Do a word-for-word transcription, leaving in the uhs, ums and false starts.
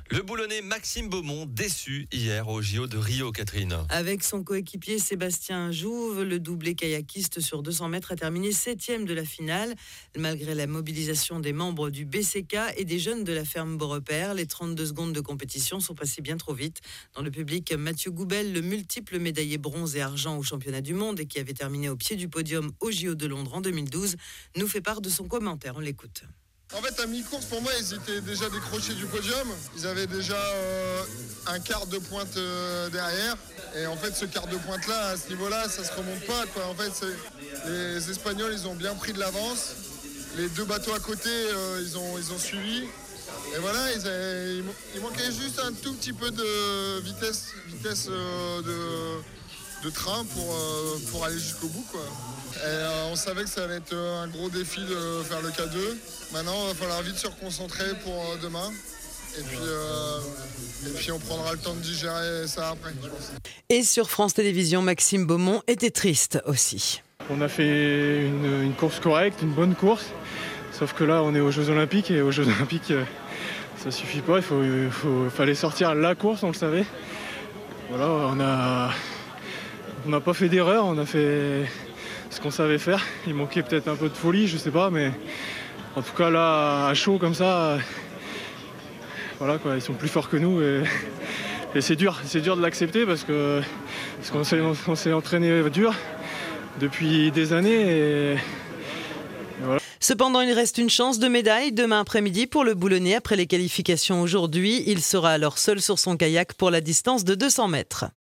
Le Boulonnais Maxime Beaumont déçu hier au J O de Rio, Catherine. Avec son coéquipier Sébastien Jouve, le doublé kayakiste sur deux cents mètres a terminé septième de la finale. Malgré la mobilisation des membres du B C K et des jeunes de la ferme Beaurepaire, les trente-deux secondes de compétition sont passées bien trop vite. Dans le public, Mathieu Goubel, le multiple médaillé bronze et argent au championnat du monde et qui avait terminé au pied du podium au J O de Londres en deux mille douze, nous fait part de son commentaire. On l'écoute. En fait, à mi-course, pour moi, ils étaient déjà décrochés du podium. Ils avaient déjà euh, un quart de pointe euh, derrière. Et en fait, ce quart de pointe-là, à ce niveau-là, ça se remonte pas, quoi. En fait, c'est, les Espagnols, ils ont bien pris de l'avance. Les deux bateaux à côté, euh, ils, ont, ils ont suivi. Et voilà, ils avaient, il manquait juste un tout petit peu de vitesse, vitesse euh, de, de train pour, euh, pour aller jusqu'au bout, quoi. Et euh, on savait que ça allait être un gros défi de faire le K deux. Maintenant, il va falloir vite se reconcentrer pour euh, demain. Et puis, euh, et puis, on prendra le temps de digérer ça après, je pense. Et sur France Télévisions, Maxime Beaumont était triste aussi. On a fait une, une course correcte, une bonne course. Sauf que là, on est aux Jeux Olympiques. Et aux Jeux Olympiques, ça suffit pas. Il faut, il faut, fallait sortir la course, on le savait. Voilà, on a, on n'a pas fait d'erreur. On a fait ce qu'on savait faire. Il manquait peut-être un peu de folie, je sais pas, mais en tout cas là, à chaud comme ça, voilà quoi, ils sont plus forts que nous et, et c'est dur, c'est dur de l'accepter parce que parce qu'on s'est, on s'est entraîné dur depuis des années et, et voilà. Cependant, il reste une chance de médaille demain après-midi pour le Boulonnais après les qualifications aujourd'hui. Il sera alors seul sur son kayak pour la distance de deux cents mètres.